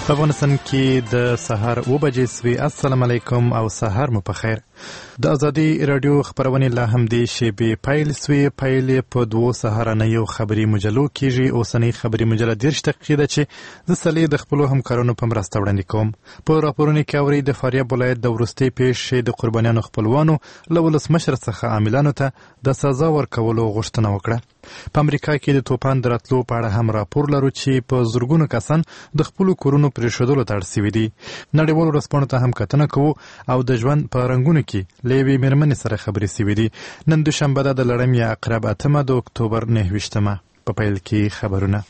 په افغانستان کې د سهار 9 بجې سوي. السلام علیکم او سهار مو په خیر. د ازادي رادیو خبرونه لا هم دي شیبې پایل سوي. پایل په 2 سهارنیو خبري مجلو کېږي. اوسنۍ خبري مجله 10 دقیقې ده چې د سلې د خپل همکارانو په مرسته وړاندې کوم. په راپورونو کې اوري د فاریاب ولایت د ورستي پیښې د قربانیانو خپلوانو له ولسمشر څخه عاملانو ته د سزا ورکولو غوښتنه وکړه. په امریکا کې د توپان دراتلو په اړه هم راپور لرو چې په زرګونو کسان د خپل کورونو پرېښودلو ته اړ شوي دي. نړیوالو ورځپاڼو ته هم کتنه کوو او د ژوند په رنګونو کې له یوې مېرمنې سره خبرې شوي دي. نن دوشنبه ده د لړم یا عقرب 8 د اکتوبر 9 په پیل کې خبرونه.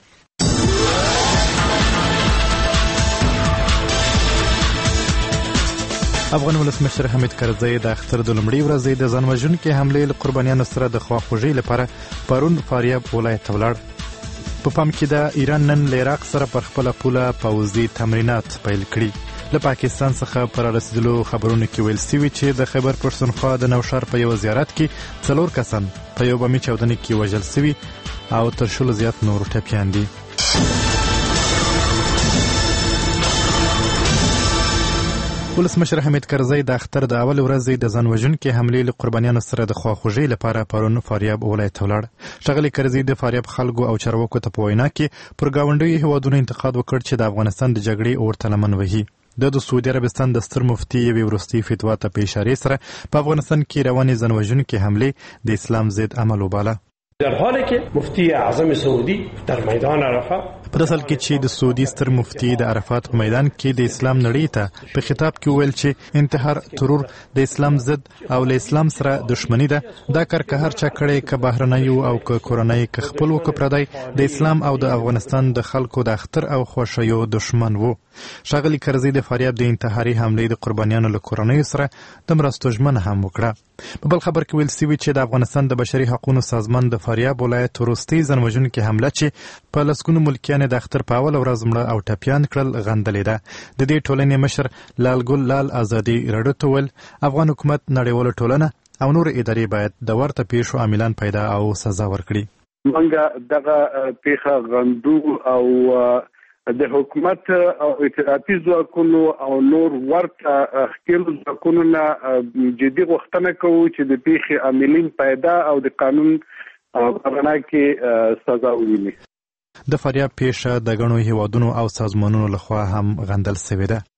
افغان ولسمشر حمید کرزی د اختر د لومړۍ ورځې د ځان وژونکې حملې له قربانیانو سره د خواخوږۍ لپاره پرون فاریاب ولایت ته ولاړ. په پام کې د ایران نن له عراق سره پر خپله پوله پوځي تمرینات پیل کړي. له پاکستان څخه پر رسیدلو خبرونو کې ویل سوي چې د خیبر پښتونخوا د نوشهر په یو زیارت کې 4 کسان په یو بمي چاودنې کې وژل سوي او تر 100 زیات نور ټپیان دي. ولسمشر حمید کرزی د اختر د اول ورځې د ځان وژونکې حملې له قربانیانو سره د خواخوږۍ لپاره پرون فاریاب ولایت ته ولاړ. ښاغلی کرزي د فاریاب خلکو او چارواکو ته په وینا کې پر ګاونډیو هیوادونو انتقاد وکړ چې د افغانستان د جګړې اور ته لمن وهي. د سعودي عربستان د ستر مفتي یوې وروستۍ فتوا ته په اشارې سره په افغانستان کې روانې ځان وژونکې حملې د اسلام ضد عمل وباله. در حالی که مفتی اعظم سعودی در میدان عرفات په داسې حال کې چې د سعودي ستر مفتي د عرفات په میدان کې د اسلام نړۍ ته په خطاب کې وویل چې انتحار ترور د اسلام ضد او له اسلام سره دښمني ده. دا کار که هر چا کړی که بهرنیو او که کورنۍ که خپل و که پردی د اسلام او د افغانستان د خلکو د اختر او خوښیو دښمن وو. ښاغلی کرزي د فاریاب د انتحاري حملې د قربانیانو له کورنیو سره د مرستو ژمنه هم وکړه. په بل خبر کې ویل سوي چې د افغانستان د بشري حقوقو سازمان د فاریاب ولایت وروستۍ ځان وژونکې حمله چې په لسګونو ملکیان د اختر په اوله ورځ مړه او ټپیان کړل غندلې ده. د دې ټولنې مشر لال ګل لال ازادي راډیو ته ویل افغان حکومت نړیواله ټولنه او نور ادارې باید د ورته پیښو عاملان پیدا او سزا ورکړي. موږ دغه پیښه غندو او د حکومت او ائتلافي ځواکونو او نور ورته ښکېلو ځواکونو نه جدي غوښتنه کوو چې د پیښې عاملین پیدا او د قانون په رڼا کې سزا وویني. د فاریاب پیښه د ګڼو هیوادونو او سازمانونو لخوا هم غندل سوې ده.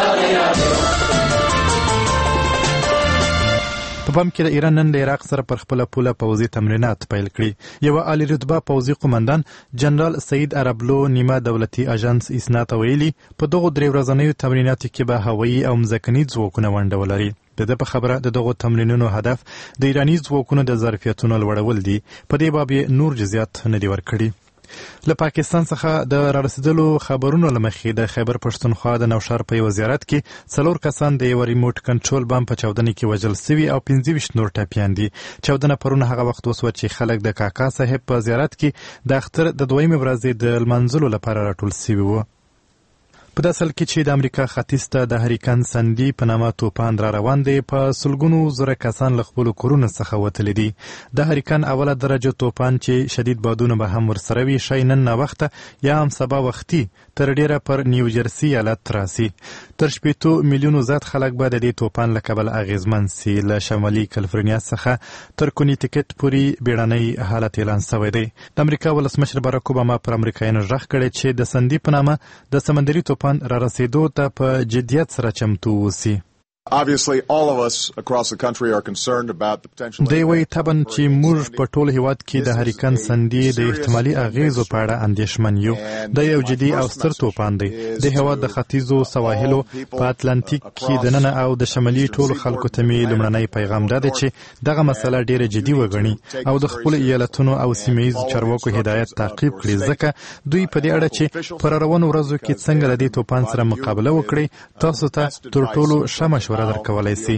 په پام کې د ایران نن د عراق سره پر خپله پوله پوځي تمرینات پیل کړي. یوه عالی رتبه پوځي قومندان جنرال سعید عربلو نیمه دولتي اژانس اسنا ته ویلي په دغو 3 ورځنیو تمریناتو کې به هوایي او مځکني ځواکونه ونډه ولري. د ده په خبره د دغو تمرینونو هدف د ایراني ځواکونو د ظرفیتونو لوړول دي. په دې باب یې نور جزیات نه دي ورکړي. له پاکستان څخه د رارسیدلو خبرونو له مخې د خیبر پښتونخوا د نوشهر په یو زیارت کې 4 کسان د یو ریموټ کنټرول بم په چاودنې کې وژل سوي او 25 نور ټپیان دي. چاودنه پرون هغه وخت وسوه چې خلک د کاکا صاحب په زیارت کې د اختر د 2مې ورځې د لمانځلو لپاره راټول سوي وو. په داسې حال کې چې د امریکا ختیځ ته د هریکن سندي په نامه توپان را روان دی، په سلګونو زره کسان له خپلو کورونو څخه وتلي دي. د هریکن اوله درجه توپان چې شدید بادونه به هم ورسره وي ښایي نن ناوخته یا هم سبا وختي تر ډیره پر نیوجرسي ایالت راسي. تر 80 میلیونو زیات خلک به د دې توپان له کبله اغیزمن سي. له شمالي کالیفورنیا څخه تر کونیټیکټ پورې بیړنی حالت اعلان شوی دی. د امریکا ولسمشر باراک اوباما پر امریکایانو غږ کړی چې د سندي په نامه د سمندري توپان را رسیدو ته په جدیت سره چمتو اوسي. Obviously, all of us across the country are concerned about the potential. دی وایي طبعا چې موږ په ټول هیواد کې د هریکن سندي د احتمالي اغیزو په اړه اندېښمن یو. دا یو جدي او ستر توپان دی. د هیواد د ختیځو سواحلو په اتلانتیک کې دننه او د شمالي ټولو خلکو ته مې لومړنی پیغام دا دی چې دغه مسله ډیره جدي وګڼي او د خپلو ایالتونو او سیمهییزو چارواکو هدایت تعقیب کړي، ځکه دوی په دې اړه چې پر روانو ورځو کې څنګه د دې توپان سره مقابله وکړي تاسو ته تر ټولو ښه مشوره درکولی سي.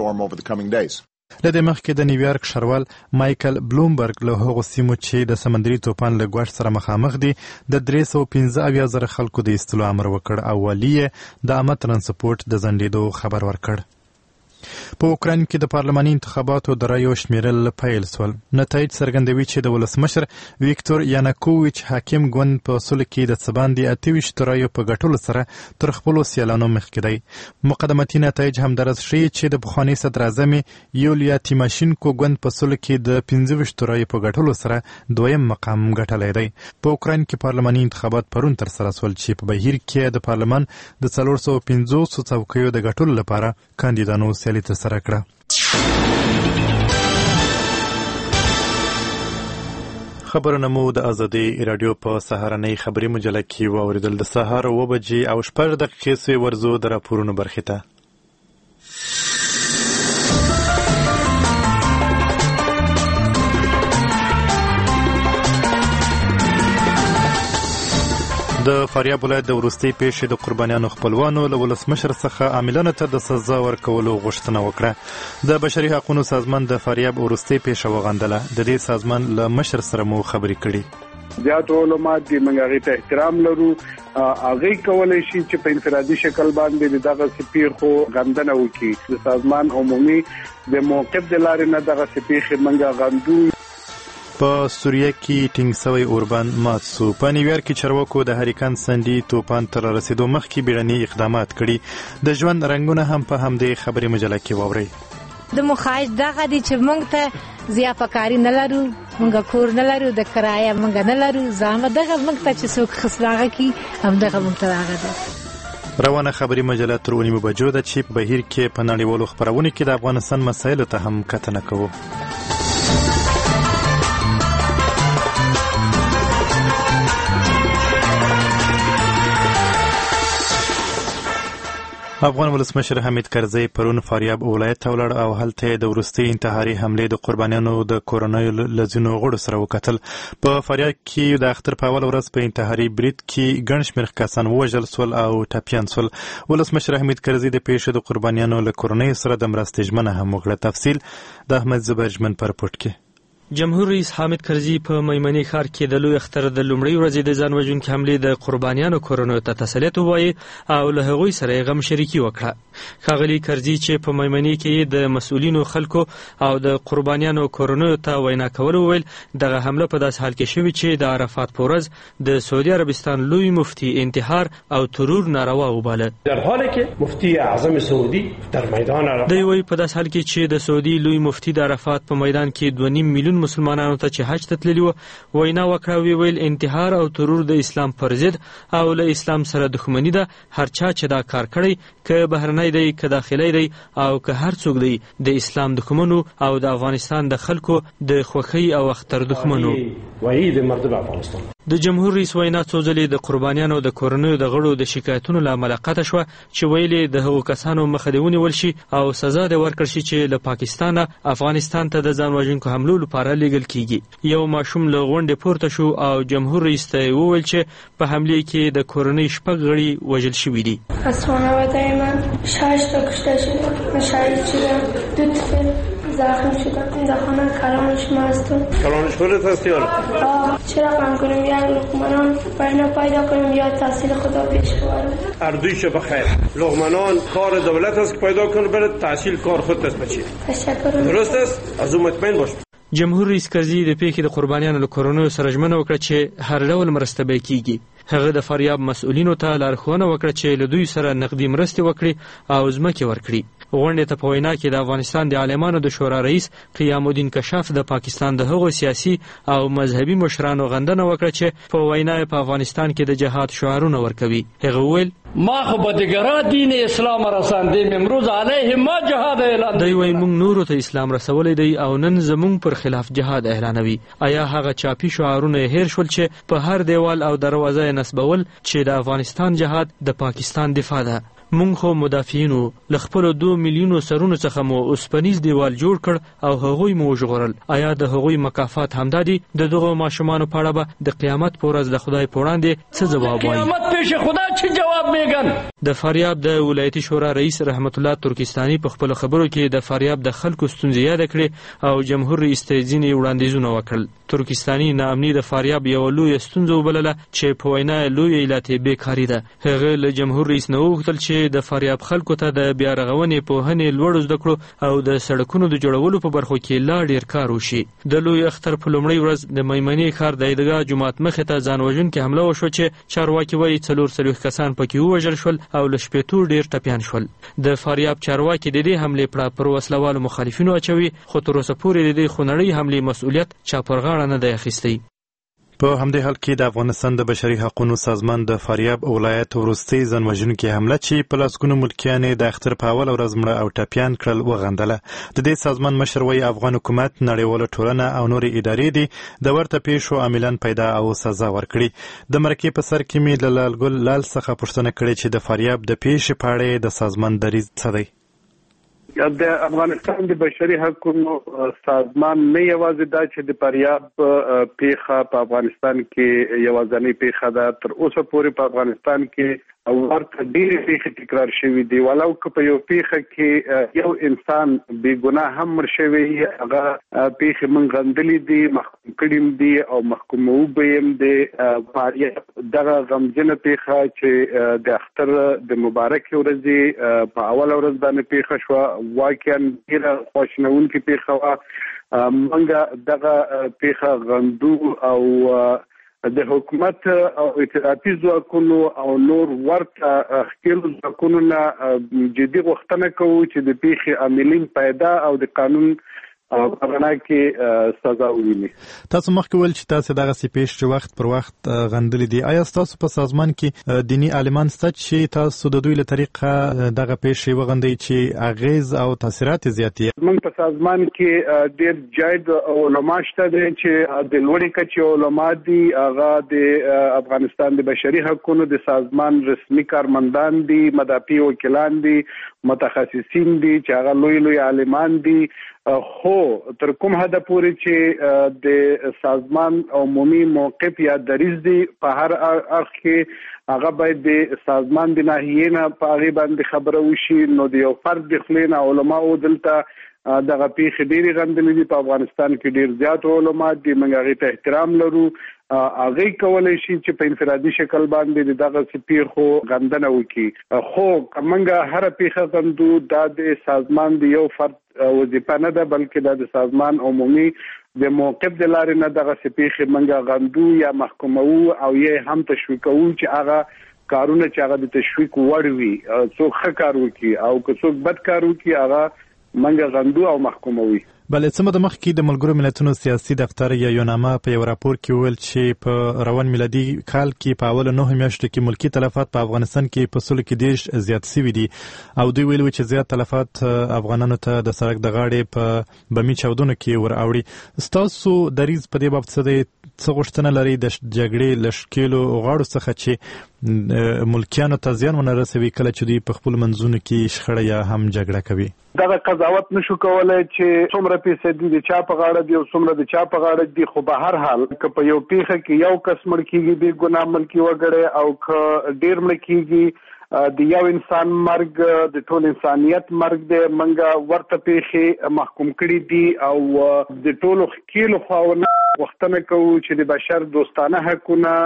له دې مخکې د نیویارک ښاروال مایکل بلومبرګ له هغو سیمو چې د سمندري توپان له ګواښ سره مخامخ دي د 315,000 خلکو د ایستلو امر وکړ او والي یې د عامه ترانسپورټ د ځنډېدو خبر ورکړ. په اوکراین کې د پارلماني انتخاباتو د رایو شمیرل پیل سول. نتایج څرګندوي چې د ولسمشر ویکتور یانوکوویچ حاکم ګوند په اصولو کې د څه باندې 28 رایو په ګټلو سره تر خپلو سیالانو مخکې دی. مقدمتي نتایج همدارس ښیي چې د پخواني صدراعظم یولیا تیماشینکو ګوند په اصولو کې د 25 رایو په ګټلو سره دویم مقام ګټلی دی. په اوکراین کې پارلماني انتخابات پرون ترسره سول چې په بهیر کې د پارلمان د 450 څوکیو د ګټلو لپاره کاندیدانو سیالي ترسره کړه. خبرونه مو د ازادي رادیو په سهارنۍ خبري مجله کې واوریدل. د سهار 9 بجې او 6 دقیقې سوی ورزو د راپورونو برخې ته. د فاریاب ولایت د وروستۍ پیښې د قربانیانو خپلوانو له ولسمشر څخه عاملانو ته د سزا ورکولو غوښتنه وکړه. د بشري حقوقو سازمان د فاریاب وروستۍ پیښه وغندله. د دې سازمان له مشر سره مو خبرې کړې. زیات علما دي موږ هغه ته احترام لرو. هغه کولای شي چې په انفرادي شکل باندې دغه سپیخو غندنه وکړي. د سازمان عمومي د موقف د لارې نه دغه سپیخ موږ غندو. په سوریه کې ټینګ سوی اوربان مات سو. په نیویارک کې چارواکو د هریکان سنډي توپان تر رسیدو مخکې بیړني اقدامات کړي. د ژوند رنګونه هم په همدې خبري مجله کې واورئ. د مخایش دغه دي چې موږ ته ضیافتکاري نه لرو، موږ کور نه لرو، د کرایه موږ نه لرو. زامه دغه موږ ته چې څوک خسلاغه کی هم دغه موږ ته هغه ده. روانه خبري مجله تر 9 بجو ده چې په بهیر کې په نړیوالو خبرونو کې د افغانستان مسایلو ته هم کتنه کوو. افغان ولسمشر حمید کرزی پرون فاریاب ولایت ته ولاړ او هلته د وروستۍ انتحاري حملې د قربانیانو د کورنیو له ځینو غړو سره وکتل. په فاریاب کې د اختر په اوله ورځ په انتحاري برید کې ګڼ شمېر کسان ووژل سول او ټپیان سول. ولسمشر حمید کرزی د پیښې د قربانیانو له کورنیو سره د مرستې ژمنه هم وکړه. تفصیل د احمد زبیر ژمن پر رپورټ کې. جمهور رئیس حامد کرزي په میمنې ښار کې د لوی اختر د لومړۍ ورځې د ځان وژونکي حملې د قربانیانو کورنیو ته تسلیت ووایي او له هغوی سره یې غم شریکي وکړه. ښاغلي کرزي چې په میمنې کې د مسؤلینو خلکو او د قربانیانو کورنیو ته وینا کول وویل دغه حمله په داسې حال کې شوې چې د عرفات په ورځ د سعودي عربستان لوی مفتي انتحار او ترور ناروا وباله. در حالی که مفتی اعظم سعودی در میدان عرفات دی وایي په داسې حال کې چې د سعودي لوی مفتي د عرفات په میدان کې 2.5 میلیون مسلمانانو ته چې حج ته تللي وو وینا وکړه. ویل انتحار او ترور د اسلام پر ضد او له اسلام سره دښمني ده. هر چا چې دا کار کړی که بهرنی دی که داخلي دی او که هر څوک دی د اسلام دښمنو او د افغانستان د خلکو د خوښۍ او اختر دښمنو. د جمهور رئیس وینا څو ځلې د قربانیانو د کورنیو د غړو د شکایتونو له امله قطع شوه چې ویلې د هغو کسانو مخه دې ونیول شي او سزا دې ورکړل شي چې له پاکستانه افغانستان ته د ځان وژونکو حملو لپاره لیږل کیږي. یو ماشوم له غونډې پورته شو او جمهور رئیس ته وویل چې په حملې کې د کورنۍ 6 غړي وژل شوي دي. از خانواده من 6 تا کشته شدم. شهید شدم. 2 طفل زخم شدم. این خانه کلانش مستون. کلانش خودت هستی آره؟ چرا قم کنیم یک لقمانان برنا پیدا کنیم یا تحصیل خدا پیش ببرم. اردویش بخیر. لقمانان کار دولت است که پیدا کنه بره تحصیل کار خودت است بچی. تشکر. درست است؟ از اون مطمئن باش. جمهور رئیس کرزي د پیښې د قربانیانو له کورنیو سره ژمنه وکړه چې هر ډول مرسته به کیږي. هغه د فاریاب مسؤلینو ته لارښوونه وکړه چې له دوی سره نقدي مرستې وکړي او ځمکې ورکړي. غونډې ته په وینا کې د افغانستان د عالمانو د شورا رئیس قیام الدین کشاف د پاکستان د هغو سیاسي او مذهبي مشرانو غندنه وکړه چې په وینا په افغانستان کې د جهاد شعارونه ورکوي. هغه ویل ما خو به دیگرا دین اسلام رساندیم امروز علیه ما جهاد اعلان دی. وای موږ نورو ته اسلام رسولی دی او نن زموږ پر خلاف جهاد اعلانوي. آیا هغه چاپی شعارونه هیر شول چې په هر دیوال او دروازه نسبول چې د افغانستان جهاد د پاکستان دفاع ده؟ مونږ خو مدافعینو له خپلو 2 میلیونو سرونو څخه مو اوسپنیز دیوال جوړ کړ او هغوی مو وژغورل. آیا د هغوی مکافات همدا دي؟ د دغو ماشومانو په اړه به د قیامت په ورځ د خدای په وړاندې څه ځواب وایي؟ قیامت پیش خدا چی جواب میگن؟ د فاریاب د ولایتي شورا رئیس رحمت الله ترکستاني په خپل خبرو کې د فاریاب د خلکو ستونزې یاد کړې او جمهور رئیس ته ځینې وړاندیزونه وکړل. ترکستاني ناامني د فاریاب یو لوی ستونزه وبلله چې په وینا لوی علت بیکاری ده. هغه له جمهور رئیس نه وغوښتل چې چې د فاریاب خلکو ته د بیا رغونې پوهنې لوړو زده کړو او د سړکونو د جوړولو په برخو کې لا ډیر کار وشي. د لوی اختر په لومړۍ ورځ د میمنې ښار د عیدګاه جومات مخې ته ځان وژونکې حمله وشوه چې چارواکي وایي 44 کسان پکې ووژل شول او له شپېتو ډیر ټپیان شول. د فاریاب چارواکي د دې حملې پړه پر وسلوالو مخالفینو اچوي، خو تر اوسه پورې د دې خونړۍ حملې مسؤلیت چا پر غاړه نه دی اخیستی. په همدې حال کې د افغانستان د بشري حقوقو سازمان د فاریاب ولایت وروستۍ ځانوژونکې حمله چې په لسګونو ملکیان د اختر په اوله ورځ مړه او ټپیان کړل وغندله. د دې سازمان مشر وایي افغان حکومت، نړیواله ټولنه او نورې ادارې دي د ورته پیښو عاملان پیدا او سزا ورکړي. د مرکې په سر کې مې له لالګل لال څخه پوښتنه کړې چې د فاریاب د پیښې په اړه د سازمان دریځ څه دی. د افغانستان د بشري حقوقو سازمان نه یوازې دا چې د فاریاب پیښه په افغانستان کې یوازینۍ پیښه ده، تر اوسه پورې په افغانستان کې ورته ډېرې پیښې تکرار شوي دي. ولو که په یو پیښه کې یو انسان بې ګناه هم مړ شوی، هغه پیښې موږ غندلې دي، محکوم کړي دي او محکوموو به یې د فاریاب دغه غمجنه پیښه چې د اختر د مبارکې ورځې په اوله ورځ باندې پیښه شوه، واقعا ډېره خواشینونکې پیښه وه. موږ دغه پیښه غندو او د حکومت او ائتلافي ځواکونو او نور ورته ښکېلو ځواکونو نه جدي غوښتنه کوو چې د پیښې عاملین پیدا او د قانون په رڼا کې سزا وویني. تاسو مخکې ویل چې تاسو دغسې پیښې وخت پر وخت غندلې دي. آیا ستاسو په سازمان کې دیني عالمان شته چې تاسو د دوی له طریقه دغه پیښې وغندئ چې اغیز او تاثیرات زیات دي؟ موږ په سازمان کې ډېر جاید علما شته دي چې د لوړې کچې علما دي. هغه د افغانستان د بشري حقوقو د سازمان رسمي کارمندان دي، مدافع وکیلان دي، متخصصین دي چې هغه لوی عالمان دي. خو تر کوم حد پورې چې د سازمان عمومي موقف یا دریځ دی په هر اړخ کې هغه باید د سازمان د ناحیې نه په هغې باندې خبره وشي. نو د یو فرد د خولې نه علماو دلته دغه پیښې ډېرې غندلې دي. په افغانستان کې ډېر زیات علما دي، موږ هغې ته احترام لرو. هغې کولی شي چې په انفرادي شکل باندې د دغسې پیښو غندنه وکړي. خو که موږ هره پیښه غندو، دا د سازمان د یو فرد وظیفه نه ده، بلکې دا د سازمان عمومي د موقف د لارې نه دغسې پیښې موږ غندو یا محکوموو او یې هم تشویقوو چې هغه کارونه چې هغه د تشویق وړ وي، څوک ښه کار وکړي او که څوک بد کار وکړي، هغه موږ غندو او محکوموي. بله، څه موده مخکې د ملګرو ملتونو سیاسي دفتر یا یوناما په یو راپور کې وویل چې په روان میلادي کال کې په اوله 9 میاشتو کې ملکي تلفات په افغانستان کې په سلو کې 10 زیات شوي دي او دوی ویلي چې زیات تلفات افغانانو ته د سړک د غاړې په بمي چاودنو کې ور اوړي. ستاسو دریځ په دې باب څه دی؟ څه غوښتنه لري د جګړې له ښکېلو غاړو څخه چې ملکیانو ته زیان ونه رسوي کله چې دوی په خپلو منځونو کې شخړه یا هم جګړه کوي؟ دغه قضاوت نشو کولای چې څومره پیسې د چا په غاړه دي او څومره د چا په غاړه دي. خو به هر حال که په یو پیښه کې یو کس مړ کېږي بې ګناه ملکي وګړی او که ډېر مړ کېږي د یو انسان مرګ د ټول انسانیت مرګ دی. موږ ورته پیښې محکوم کړي دي او د ټولو ښکېلو خواونه غوښتنه کوو چې د بشر دوستانه حقونه،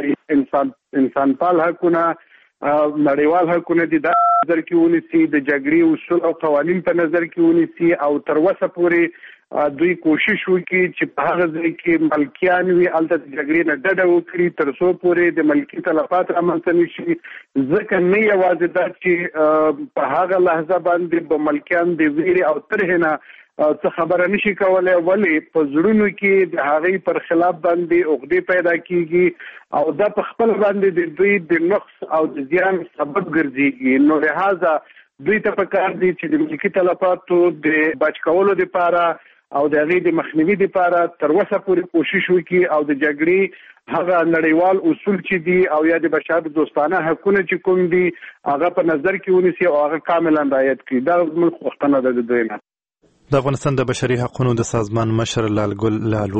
انسان پال حقونه، نړیوال حقونه دي دا نظر کې ونیسي، د جګړې اصول او قوانین په نظر کې ونیسي او تر اوسه پورې دوی کوشش وکړي چې په هغه ځای کې ملکیان وي هلته د جګړې نه ډډه وکړي تر څو پورې د ملکي تلفات رامنځته نه شي. ځکه نه یوازې دا چې په هغه لحظه باندې به ملکیان د ویرې او ترهې نه څه خبره نشي کولای، ولې په زړونو کې د هغې پر خلاف باندې عقدې پیدا کیږي او دا په خپل باندې د دوی د نقص او د زیان سبب ګرځيږي. نو لہذا دوی ته پکار دي چې د ملکي تلفاتو د بچ کولو لپاره او د هغې د مخنیوي لپاره تر اوسه پورې کوشش وکړي او د جګړې هغه نړیوال اصول چې دي او یا د بشر دوستانه حقونه چې کوم دي هغه په نظر کې ونیسي او هغه کاملا رعایت کړي. دا زموږ غوښتنه ده د دوی نه. د افغانستان د بشري حقوقو د سازمان مشر لالګل لالو.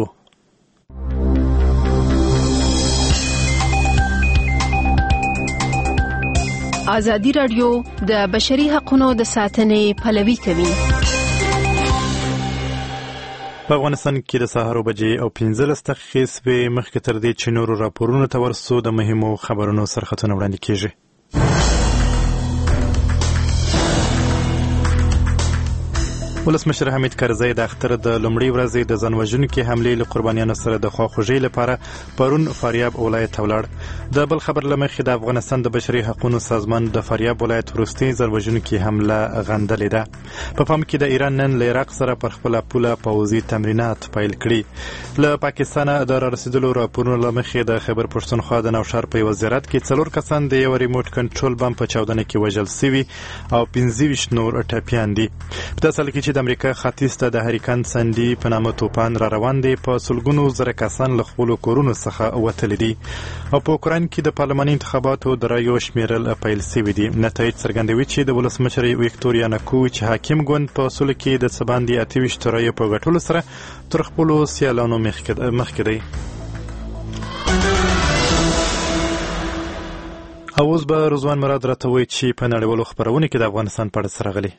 ازادي راډیو د بشري حقوقو د ساتنې پلوي کوي. په افغانستان کې د سهار بجې او 15 دقیقې سوې مخکې تر دې چې نورو راپورونو ته ورسو د مهمو خبرونو سرخطونه وړاندې کیږي. ولسمشر حمید کرزی د اختر د لومړۍ ورځې د ځانوژونکې حملې له قربانیانو سره د خواخوږۍ لپاره پرون فاریاب ولایت ته ولاړ. د بل خبر له مخې د افغانستان د بشري حقوقو سازمان د فاریاب ولایت وروستۍ ځانوژونکې حمله غندلې ده. په پام کې د ایران نن له عراق سره پر خپله پوله پوځي تمرینات پیل کړي. له پاکستانه د رارسېدلو راپورونو له مخې د خیبر پښتونخوا د نوشهر په یوه زیارت کې 4 کسان د یو ریموټ کنټرول بم په چاودنه کې وژل سوي او 25 نور ټپیان دي. په داسې حال کې چې د امریکا ختیځ ته د هریکان سنډي په نامه توپان را روان دی، په سلګونو زره کسان له خپلو کورونو څخه وتلي دي او په اوکراین کې د پارلماني انتخاباتو د رایو شمیرل پیل سوي دي. نتایج څرګندوي چې د ولسمشر ویکتوریا نکو چې حاکم ګوند په اصولو کې د څه باندې 28 رایو په ګټلو سره تر خپلو سیالانو مخکې دی. او اوس به رضوان مراد راته وایي چې په نړیوالو خپرونو کې د افغانستان په اړه څه راغلي.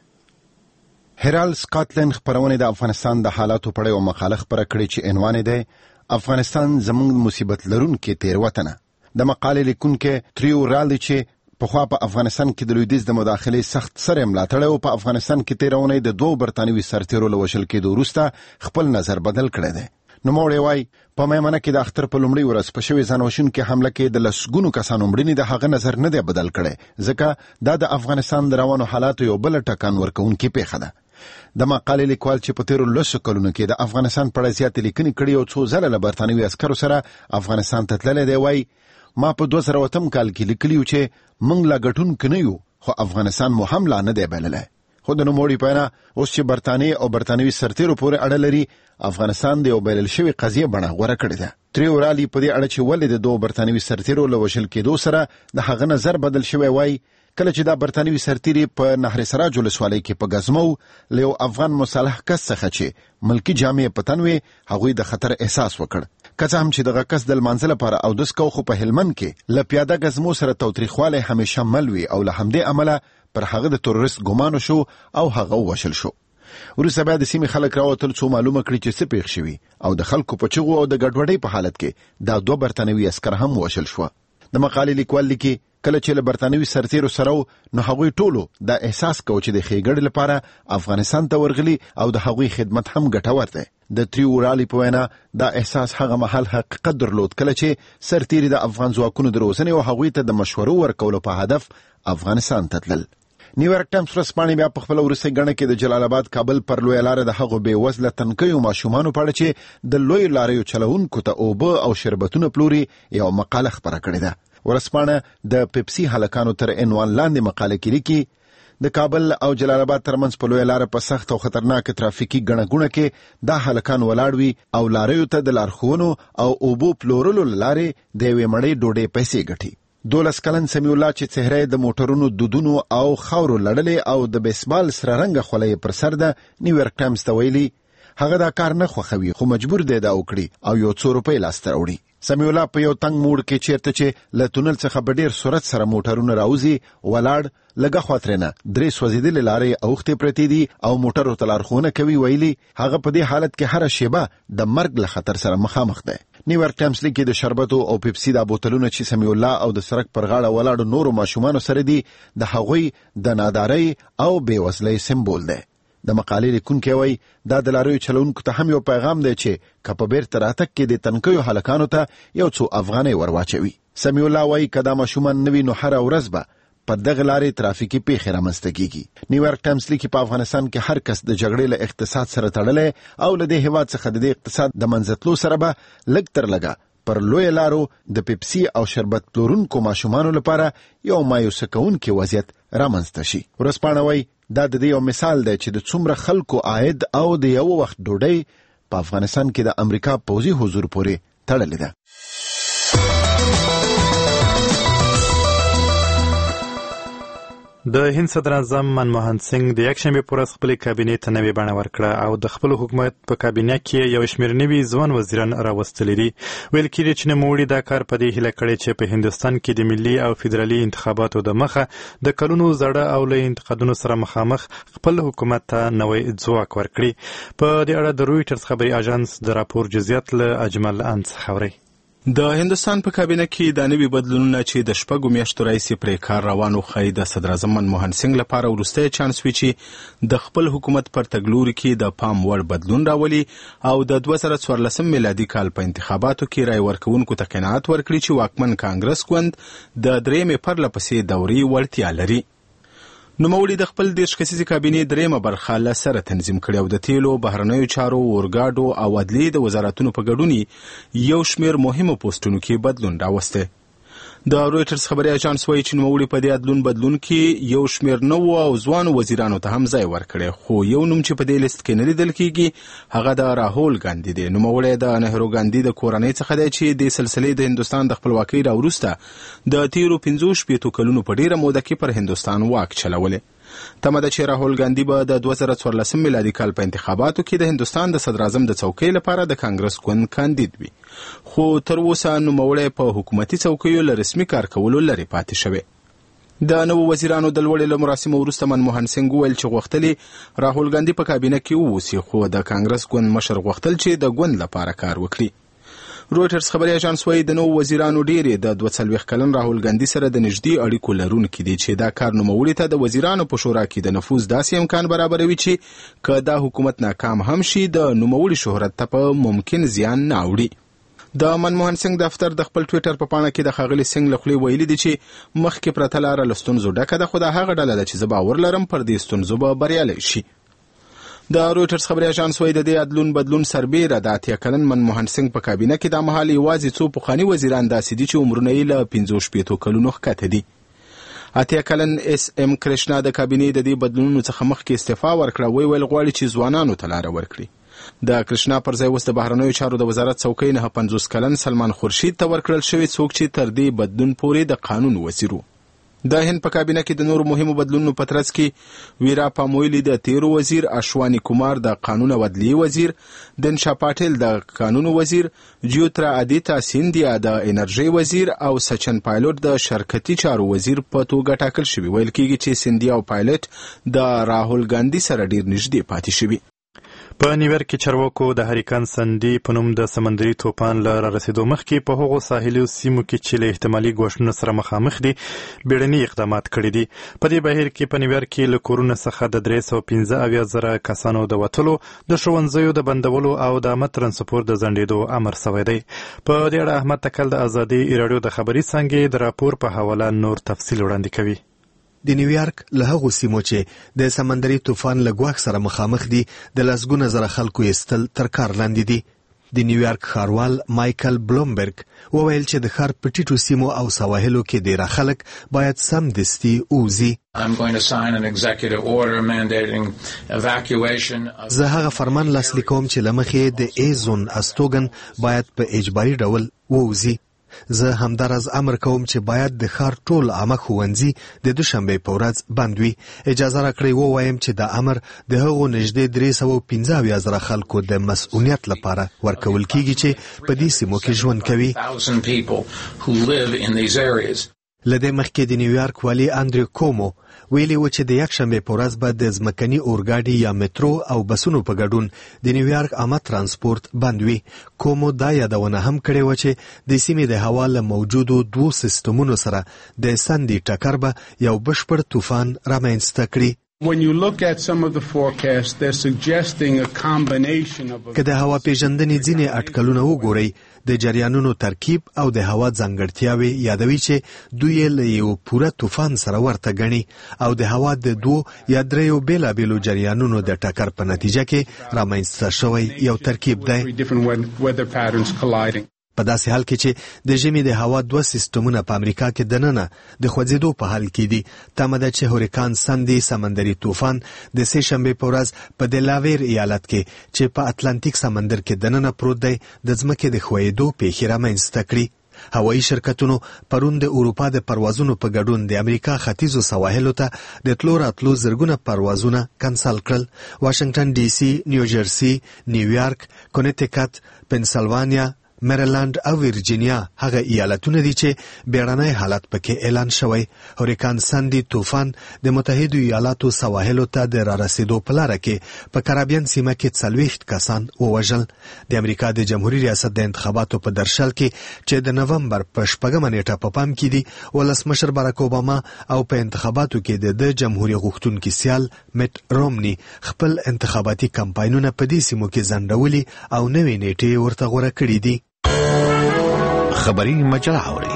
هرالد سکاټلند خپرونې د افغانستان د حالاتو په اړه یوه مقاله خپره کړې چې عنوان یې دی افغانستان زموږ مصیبت لرونکې تېروتنه. د مقالې لیکونکی تریو رالدي چې پخوا په افغانستان کې د لویدیځ د مداخلې سخت سر یې ملاتړی او په افغانستان کې تېرونې د 2 برطانوي سرتیرو له وژل کېدو وروسته خپل نظر بدل کړی دی. نوموړی وایي په میمنه کې د اختر په لومړۍ ورځ په شوې ځانوژونکې حمله کې د لسګونو کسانو مړینې د هغه نظر نه دی بدل کړی، ځکه دا د افغانستان د روانو حالاتو یو بله ټکان ورکوونکې پیښه ده. د مقالې لیکوال چې په تیرو 10 کلونو کې د افغانستان په اړه زیاتې لیکنې کړي او څو ځله له برطانوي عسکرو سره افغانستان ته تللی دی، وایي ما په 2008 کال کې لیکلي چې موږ لا ګټونکي نه یو، خو افغانستان مو هم لا نه دی بللی. خو د نوموړي په وینا اوس چې برطانیې او برطانوي سرتیرو پورې اړه لري، افغانستان د یو بلل شوي قضیې بڼه غوره کړې ده. تریو رالي په دې اړه چې ولې د 2 برطانوي سرتیرو له وژل کېدو سره د هغه نظر بدل شوی، وایي کله چې دا برطانوي سرتیري په نهر سراج ولسوالۍ کې په غزمو له یو افغان مصالح کس څخه چې ملکی جامې په تن وي، هغوی د خطر احساس وکړ. که څه هم چې دغه کس د لمانځه لپاره اودس کو، خو په هلمند کې له پیاده غزمو سره تاوتریخوالی همیشه مل وي او له همدې امله پر هغه د تروریست ګمان شو او هغه وشل شو. وروسته بیا د سیمې خلک راوتل څو معلومه کړي چې څه پیښ شوي او د خلکو په چغو او د ګډوډۍ په حالت کې دا 2 برطانوي عسکر هم وشل شو. د مقالې لیکوال لیکي کله چې له برطانوي سرتیرو سره نو هغوی ټولو دا احساس کوي چې د ښېګړې لپاره افغانستان ته ورغلي او د هغوی خدمت هم ګټور دی. د تریو رالي په وینا دا احساس هغه مهال حقیقت درلود کله چې سرتیري د افغان ځواکونو د روزنې او هغوی ته د مشورو ورکولو په هدف افغانستان ته تلل. نیویارک ټایمز ورځپاڼې بیا په خپله وروستۍ ګڼه کې د جلال آباد کابل پر لویه لاره د هغو بېوزله تنکیو ماشومانو په اړه چې د لویو لاریو چلوونکو ته اوبه او شربتونه پلوري یو مقاله خپره کړې ده. ورځپاڼه د پیپسي هلکانو تر عنوان لاندې مقاله کې لیکي د کابل او جلال آباد ترمنځ په لویه لاره په سخت او خطرناک ترافیکي ګڼه ګوڼه کې دا هلکان ولاړ وي او لاریو ته د لارښوونو او اوبو پلورلو له لارې د یوې مړۍ ډوډۍ پیسې ګټي. 12 کلن سمیع الله چې څهره د موټرونو دودونو او خاورو لړلې او د بیسبال سره رنګه خولۍ پر سر ده، نیویارک ټایمز ته ویلي هغه دا کار نه خوښوي خو مجبور دی دا وکړي او یو 2 روپۍ لاسته راوړي. سمیع الله په یو تنګ موډ کې چیرته چې له تونل څخه په ډیر سرعت سره موټرونه راوځي ولاړ لږه خوا ترېنه 3 سوځېدلې لارې اوښتې پرتې دي او موټرو ته لارښوونه کوي. ویلي هغه په دې حالت کې هره شیبه د مرګ له خطر سره مخامخ دی. نیویارک ټایمز لیکي د شربتو او پیپسي دا بوتلونه چې سمیع الله او د سړک پر غاړه ولاړو نورو ماشومانو سره دي د هغوی د نادارۍ او بېوزلۍ سمبول دی. د مقالې لیکونکی وایي دا د لاریو چلوونکو ته هم یو پیغام دی چې که په بیرته راتګ کې د تنکیو هلکانو ته یو څو افغانۍ ورواچوي. سمیع الله وایي که دا ماشومان نه وي نو هره ورځ به پر دغه لارې ترافیکي پیښې رامنځته کیږي. نیویارک ټایمز لیکي په افغانستان کې هر کس د جګړې له اقتصاد سره تړلی او له دې هېواد څخه د دې اقتصاد د منځتلو سره به لږ تر لږه پر لویه لارو د پیپسي او شربت پلورونکو ماشومانو لپاره یو مایوسه کوونکی وضعیت رامنځته شي. ورځپاڼه وایي دا د دې یو مثال دی چې د څومره خلکو عاید او د یو وخت ډوډۍ په افغانستان کې د امریکا پوځي حضور پورې تړلې ده. د هند صدر اعظم منموهن سنگ د یکشنبې په ورځ خپلې کابینې ته نوې بڼه ورکړه او د خپل حکومت په کابینه کې یو شمېر نوي ځوان وزیران راوستلي دي. ویل کېږي چې نوموړي دا کار په دې هیله کړی چې په هندوستان کې د ملي او فدرالي انتخاباتو د مخه د کلونو زړه او له انتقادونو سره مخامخ خپل حکومت ته نوی ځواک ورکړي. په دې اړه د رویټرز خبري اژانس د راپور جزئیات له اجمل ان څخه اوري. د هندستان په کابینه کې د نوي بدلونونه چې د 6 میاشتو راهیسې پرې کار روان و ښایي د صدراعظم منموهن سینګ لپاره وروستی چانس وي چې د خپل حکومت پر تګلوري کې د پام وړ بدلون راولي او د 2014 میلادي کال په انتخاباتو کې رای ورکوونکو ته قناعت ورکړي چې واکمن کانګرس ګوند د 3 پرلپسې دورې وړتیا لري. نوموړي د خپل 10 کسیزې کابینې 3مه برخه له سره تنظیم کړې او د تیلو، بهرنیو چارو، اورګاډو او عدلیې د وزارتونو په ګډون یو شمېر مهمو پوسټونو کې بدلون راوسته. د رویټرز خبري اژانس وایي چې نوموړي په دې بدلون کې یو شمېر نوو او ځوانو وزیرانو ته هم ځای ورکړی، خو یو نوم چې په دې لیست کې نه لیدل کېږي هغه د راهول ګاندي دی. نوموړی د نهرو ګاندي د کورنۍ څخه دی چې د سلسلې د هندوستان د خپلواکۍ راوروسته د تیرو 15 کلونو په ډیره موده کې پر هندوستان واک چلولی. تمه ده چې راهول ګاندي به د 2014 میلادي کال په انتخاباتو کې د هندوستان د صدراعظم د څوکۍ لپاره د کانګرس ګوند کاندید وي، خو تر اوسه نوموړی په حکومتي څوکیو له رسمي کار کولو لرې پاتې شوی. د نوو وزیرانو د لوړې له مراسمو وروسته منموهن سینګ وویل چې غوښتلي راهول ګاندي په کابینه کې واوسي، خو د کانګرس ګوند مشر غوښتل چې د ګوند لپاره کار وکړي. رویټرز خبري اژانس وایي د نوو وزیرانو ډېرې د 42 کلن راهول ګاندي سره د نږدې اړیکو لرونکي دي چې دا کار نوموړي ته د وزیرانو په شورا کې د نفوذ داسې امکان برابروي چې که دا حکومت ناکام هم شي د نوموړي شهرت ته په ممکن زیان نه اوړي. د منموهن سینګ دفتر د خپل ټویټر په پاڼه کې د ښاغلي سینګ له خولې ویلي دي چې مخکې پرته لاره له ستونزو ډکه ده، خو دا هغه ډله ده چې زه باور لرم پر دې ستونزو به بریالی شي. د رویټرز خبري اژانس وایي د دې بدلون سربیره د 8 کلن منموهن سینګ په کابینه کې د مهال یوازې څو پخواني وزیران داسې دي چې عمرونه یې له 15 کلونو ښکته دي. 8 کلن اس ام کرشنا د کابینې د دې بدلونونو څخه مخکې استعفا ورکړه، ویل غواړي چې ځوانانو ته لاره ورکړي. د کرشنا پر ځای اوس د بهرنیو چارو د وزارت څوکۍ نه 50 کلن سلمان خورشید ته ورکړل شوی، څوک چې تر دې بدلون پورې د قانون وزیر و. د هند په کابینه کې د نورو مهمو بدلونونو په ترڅ کې ویرا پامویلی د تیرو وزیر، اشوانی کومار د قانون او عدلیې وزیر، دنشا پاټیل د قانون وزیر، جیوترا آدیتا سیندیا د انرژي وزیر او سچن پایلوټ د شرکتي چارو وزیر په توګه ټاکل شوي. ویل کېږي چې سیندیا او پایلوټ د راهول ګاندي سره ډیر نږدې پاتې شوي. په نیویارک کې چارواکو د هریکان سندي په نوم د سمندري طوفان له رارسېدو مخکې په هغو ساحلي سیمو کې چې له احتمالي ګواښونو سره مخامخ دي بیړني اقدامات کړي دي. په دې بهیر کې په نیویارک کې له کورونو څخه د 315,000 کسانو د وتلو، د ښوونځیو د بندولو او د عامه ترانسپورت د ځنډېدو امر شوی دی. په دې اړه احمد تکل د ازادي راډیو د خبري څانګې د راپور په حواله نور تفصیل وړاندې کوي. د نیویارک له هغو سیمو چې د سمندري طوفان له ګواښ سره مخامخ دي د لسګونه زره خلکو ایستل تر کار لاندې دي. د نیویارک ښاروال مایکل بلومبرګ وویل چې د ښار په ټیټو سیمو او سواحلو کې ډېر خلک باید سمدستي ووځي. زه هغه فرمان لاسلیک کوم چې له مخې د ای زون استوګن باید په اجباري ډول ووځي. زه همدارز امر کوم چې باید د ښار ټول عامه ښوونځي د دوشنبې په ورځ بند وي. اجازه راکړئ ووایم چې دا امر د هغو نږدې 315,000 خلکو د مسؤلیت لپاره ورکول کیږي چې په دې سیمو کې ژوند کوي. لدې مخکې د نیویارک والی اندریو کومو ویلي و چې د یکشنبې په ورځ به د ځمکني اورګاډي یا مترو او بسونو په ګډون د نیویارک عامه ترانسپورت بند وي. کومو دا یادونه هم کړې و چې د سیمې د هوا له موجودو 2 سیستمونو سره د سندي ټکر به یو بشپړ طوفان رامنځته کړي. When you look at some of the forecasts, they're suggesting a combination of... که د هوا پیژندنې ځینې اټکلونه وګورئ، د جریانونو ترکیب او د هوا ځانګړتیاوې یادوي چې دوی له یو پوره طوفان سره ورته ګڼي او د هوا د 2 یا 3 بېلابېلو جریانونو د ټکر په نتیجه کې رامنځته شوی یو ترکیب دی. په داسې حال کې چې د ژمي د هوا 2 سیستمونه په امریکا کې دننه د خوځېدو په حال کې دي. تمه ده چې هوریکان سندي سمندري طوفان د سه شنبې په ورځ په دلاویر ایالت کې چې په اتلانتیک سمندر کې دننه پروت دی د ځمکې د ښویېدو پیښې رامنځته کړي. هوایي شرکتونو پرون د اروپا د پروازونو په ګډون د امریکا ختیځو سواحلو ته د تلو راتلو زرګونه پروازونه کنسل کړل. واشنگټن ډي سي، نیوجرسي، نیویارک، کونیټیکټ، پنسلوانیا، میریلند او ویرجینیا هغه ایالتونه دي چې بیړنی حالت پکې اعلان شوی. هوریکان ساندي طوفان د متحده ایالاتو سواحلو ته د رارسېدو په لاره کې په کارابین سیمه کې 40 کسان ووژل. د امریکا د جمهوریت ریاست د انتخاباتو په درشل کې چې د نومبر په 4 نیټه په پام کې دي، ولسمشر باراک اوباما او په انتخاباتو کې د جمهوریت غوښتونکي سیال میټ رومني خپل انتخاباتي کمپاینونه په دې سیمو کې ځنډولي او نوې نیټې ورته غوره کړې دي. خبری مجله اوري.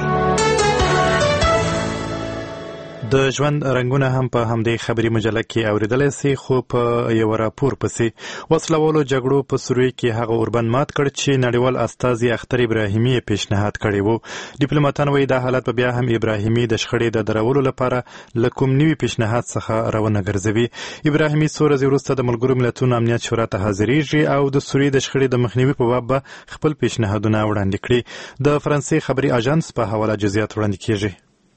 د ژوند رنگونه هم په همدې خبري مجله کې اوریدلای سي، خو په یو راپور پسې وسلوالو جګړو په سوریه کې هغه اوربند مات کړ چې نړیوال استازي اختر ابراهیمي پیشنهاد کړی وو. ډیپلوماټان وایي دا حالت په بیا هم ابراهیمي د شخړې د درولو لپاره له کوم نوي پیشنهاد څخه روانه ګرځوي. ابراهیمي څو ورځې وروسته د ملګرو ملتونو امنیت شورا ته حاضرېږي او د سوریې د شخړې د مخنیوي په باب به خپل پیشنهادونه وړاندې کړي. د فرانسې خبري اژانس په حواله جزئیات وړاندې کیږي.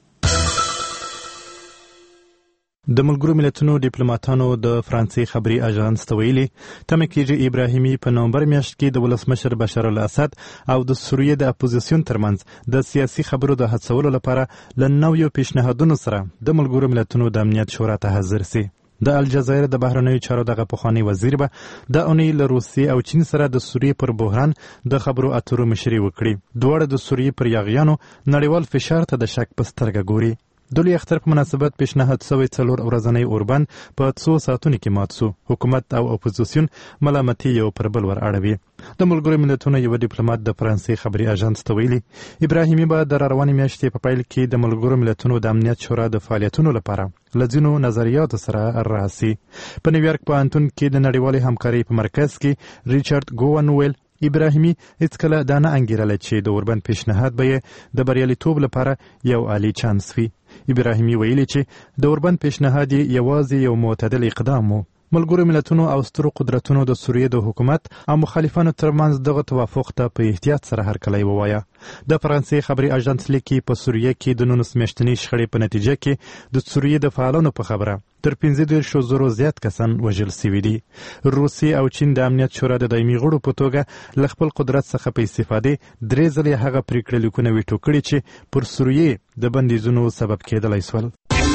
د ملګرو ملتونو ډیپلوماټانو د فرانسې خبري اژانس ته ویلي تمه کېږي ابراهیمي په نومبر میاشت کې د ولسمشر بشار الاسد او د سوریې د اپوزیسیون ترمنځ د سیاسي خبرو د هڅولو لپاره له نویو پیشنهادونو سره د ملګرو ملتونو د امنیت شورا ته حاضر سي. د الجزایر د بهرنیو چارو دغه پخوانی وزیر به د اونۍ له روسیې او چین سره د سوریې پر بحران د خبرو اترو مشري وکړي. دواړه د سوریې پر یاغیانو نړیوال فشار ته د شک په سترګه ګوري. د لوی اختر په مناسبت پیشنهاد شوی 4 ورځنی اوربند په 2 ساعتونو کې مات شو. حکومت او اپوزیسیون ملامتي یو پر بل ور اړوي. د ملګرو ملتونو یو ډیپلوماټ د فرانسې خبري اژانس ته ویلي ابراهیمي به د روانې میاشتې په پیل کې د ملګرو ملتونو د امنیت شورا د فعالیتونو لپاره لځینو نظریاتو سره راسي. په نیویارک پوهنتون کې د نړیوالې همکارۍ په مرکز کې ریچارډ ګوون ویل ابراهیمي هیڅکله دا نه انګیرله چې د اوربند پیشنهاد به د بریالیتوب لپاره یو عالی چانس وي. ابراهیمي ویلي چې د اوربند پیشنهاد یوازې یو معتدل اقدام و. ملګرو ملتونو او سترو قدرتونو د سوریې د حکومت او مخالفانو ترمنځ دغه توافق ته په احتیاط سره هرکلی ووایه. د فرانسې خبري اژانس لیکي په سوریې کې د 19 میاشتنۍ شخړې په نتیجه کې د سوریې د فعالانو په خبره تر 15,000 زیات کسان وژل سوي دي. روسیې او چین د امنیت شورا د دایمي غړو په توګه له خپل قدرت څخه په استفادې 3 ځلې هغه پریکړې لیکونه ویټو کړي چې پر سوریې د بندیزونو سبب کېدلی سول.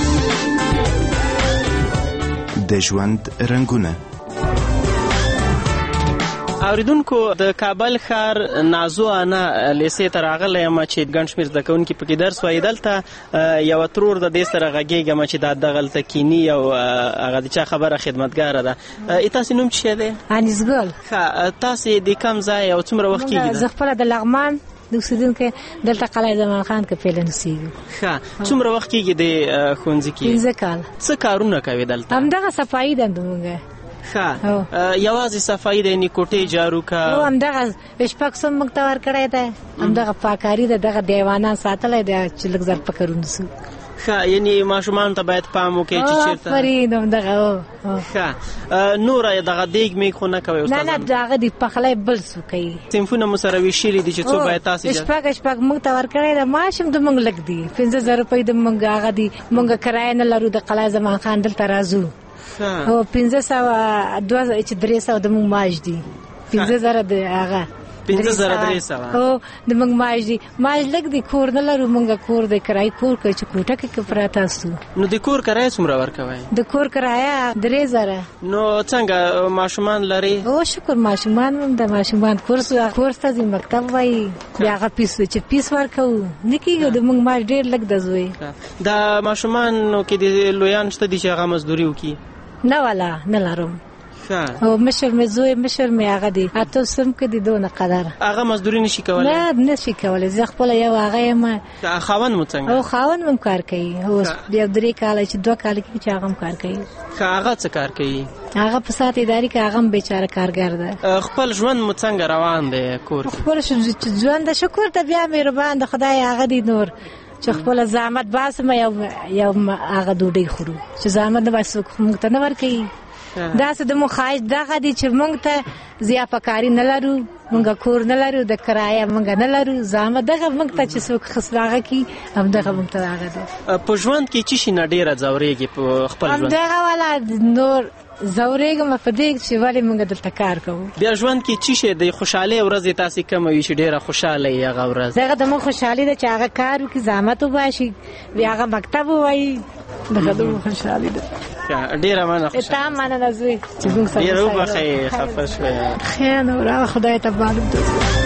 د ژوند رنگونه. اوریدونکو د کابل ښار نازو انا لیسې ته راغلی یم چې ګڼ شمېر زده کوونکي پکې درس وایي. دلته یوه ترور د دې سره غږېږم چې دا دغلته کینی او هغه د چا خبره خدمتګاره ده. تاسې نوم څه شی دی؟ انیسګل. ښه، تاسې د کوم ځای او څومره وخت کېږي؟ زه خپله د لغمان د اوسېدونکی دلته قلعه زمان خان کې پیله اوسېږو. ښه، څومره وخت کېږي د ښوونځي کې؟ 15 کاله. څه کارونه کوې دلته؟ همدغه صفایي ده زموږ. ښه، یوازې صفایي ده، یعنې کوټې جارو کا؟ همدغه شپږ سوه موږ ته ورکړی دی. همدغه پاکاري ده، دغه دیوانان ساتلی دی چې لږ زر په کارونه سو. ښه، یعنې ماشومانو ته باید پام وکړئ چې چېرته. آفرین، همدغه. ښه، نوره دغه دیګ میګ خو نه کوئ استاده؟ نه، هغه د پخلی بل څه کوي. صنفونه مو سره ویشلي دي چې څو باید تاسې شپږ موږ ته ورکړی ده. معاش هم زموږ لږ دی، 15,000 روپۍ د موږ هغه دي. موږ کرایه نه لرو، د قلعه زمان خان دلته راځو. 1500 2 چې 300 د موږ معاش دي. 15,000 د هغه 15,300 د موږ معاش دي. معاش لږ دی، کور نه لرو. موږ کور د کرایې کور کوي چې کوټه کې پراته سو. نو د کور کرایه څومره ورکوئ؟ د کور کرایه 3,000. نو څنګه ماشومان لري؟ او شکر، ماشومان هم د ماشومان کورس ته ځي، مکتب وایي. بیا هغه پیس چې پیس ورکوو نه کېږي. د موږ معاش ډېر لږ د زوی. د ماشومانو کې د لویان شته دي چې هغه مزدوري وکړي؟ نه والا، نه لرم. او مشر مې زوی مشر مې هغه دی اته سم کې دی دونه قدر هغه مزدوري نشي کولای؟ نه نشي کولای. زه خپل یو هغه یم. خاوند مو څنګه؟ او خاوند مم کار کوي. اوس بیا 3 کال چې 2 کال کې چې هغه کار کوي. هغه څه کار کوي؟ هغه په سات اداري کې هغه بیچاره کارګر ده. خپل ژوند مو څنګه روان دی کور کې؟ خپل ژوند د شکر ته بیا مهربان د خدای هغه دی نور چې خپل زحمت باسم یو هغه ډوډۍ خورو چې زحمت نه باسو موږ ته نه ورکوي. دا څه د مخایش دغه دي چې موږ ته ضیافهکاري نه لرو، موږ کور نه لرو، د کرایه موږ نه لرو، زامه دغه موږ ته چې څوک خصلاغه کی همدغه موږ ته هغه ده. په ژوند کې چې شي نه ډیره ځورېږي په خپل ژوند همدغه والا نور زورېږم په دې چې ولې موږ دلته کار کوو. بیا ژوند کې چې شي د خوشحالۍ ورځې تاسې کموي چې ډیره خوشحاله یې هغه ورځ؟ دغه د موږ خوشحالي ده چې هغه کار وکړي، زحمت وباسي، بیا هغه مکتب ووایي، دغه د موږ خوشحالي ده. ډیره مننه. تا مننه زوی چې موږ سره ډیره وبخئ، خفه شوې. خیر نو خدای ته معلوم ده.